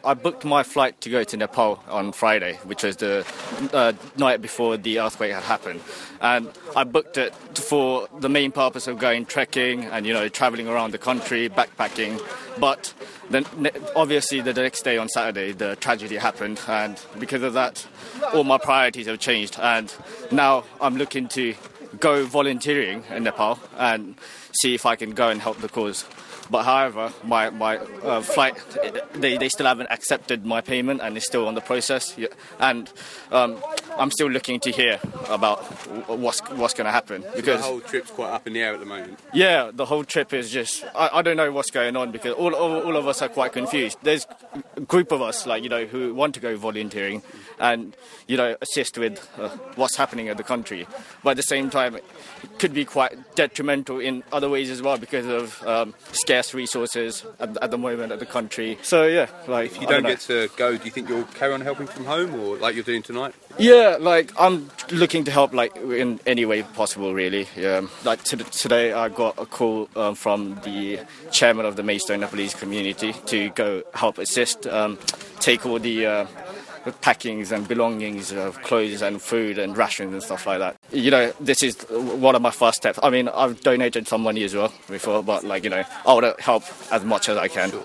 I booked my flight to go to Nepal on Friday, which was the night before the earthquake had happened. And I booked it for the main purpose of going trekking and, travelling around the country, backpacking. But then, obviously, the next day on Saturday, the tragedy happened. And because of that, all my priorities have changed. And now I'm looking to go volunteering in Nepal and see if I can go and help the cause. But however, my flight, they still haven't accepted my payment and it's still on the process. And I'm still looking to hear about what's going to happen. Because the whole trip's quite up in the air at the moment. Yeah, the whole trip is just... I don't know what's going on because all of us are quite confused. There's a group of us, who want to go volunteering and, assist with what's happening in the country. But at the same time, it could be quite detrimental in other ways as well because of scarce resources at the moment of the country. So, yeah, if you don't get to go, do you think you'll carry on helping from home or like you're doing tonight? Yeah, I'm looking to help in any way possible, really. Today I got a call from the chairman of the Maidstone Nepalese community to go help assist, take all the packings and belongings of clothes and food and rations and stuff like that. This is one of my first steps. I mean, I've donated some money as well before, but I want to help as much as I can. Sure.